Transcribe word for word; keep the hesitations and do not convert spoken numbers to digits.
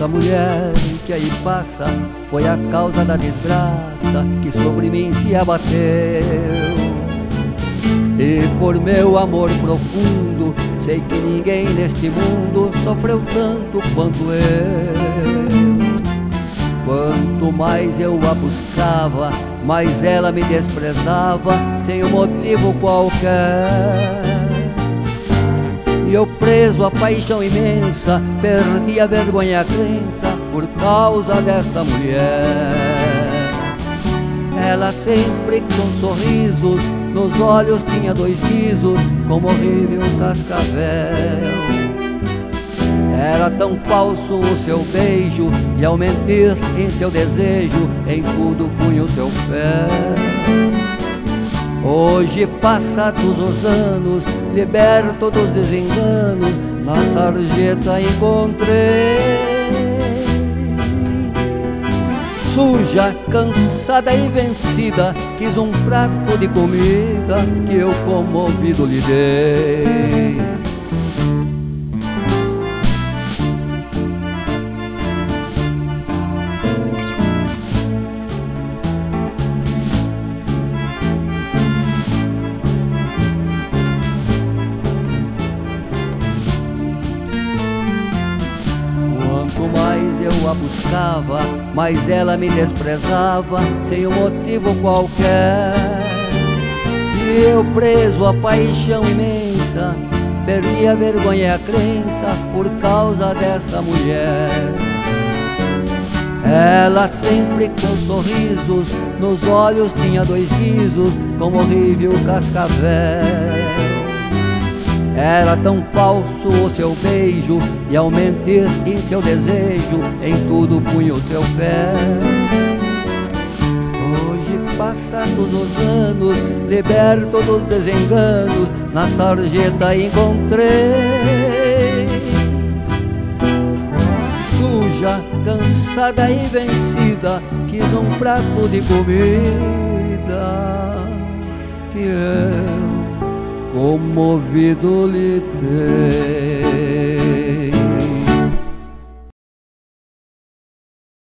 Essa mulher que aí passa foi a causa da desgraça que sobre mim se abateu. E por meu amor profundo, sei que ninguém neste mundo sofreu tanto quanto eu. Quanto mais eu a buscava, mais ela me desprezava, sem um motivo qualquer. E eu preso à paixão imensa, perdi a vergonha e a crença por causa dessa mulher. Ela sempre com sorrisos nos olhos tinha dois guizos, como horrível cascavel. Era tão falso o seu beijo, e ao mentir em seu desejo, em tudo punha o seu pé. Hoje, passados os anos, liberto dos desenganos, na sarjeta encontrei. Suja, cansada e vencida, quis um prato de comida que eu comovido lhe dei. Quanto mais eu a buscava, mais ela me desprezava, sem um motivo qualquer. E eu preso à paixão imensa, perdi a vergonha e a crença por causa dessa mulher. Ela sempre com sorrisos nos olhos tinha dois guizos, como horrível cascavel. Era tão falso o seu beijo, e ao mentir em seu desejo, em tudo punha o seu pé. Hoje, passados os anos, liberto dos desenganos, na sarjeta encontrei. Suja, cansada e vencida, quis um prato de comida que eu comovido lhe dei.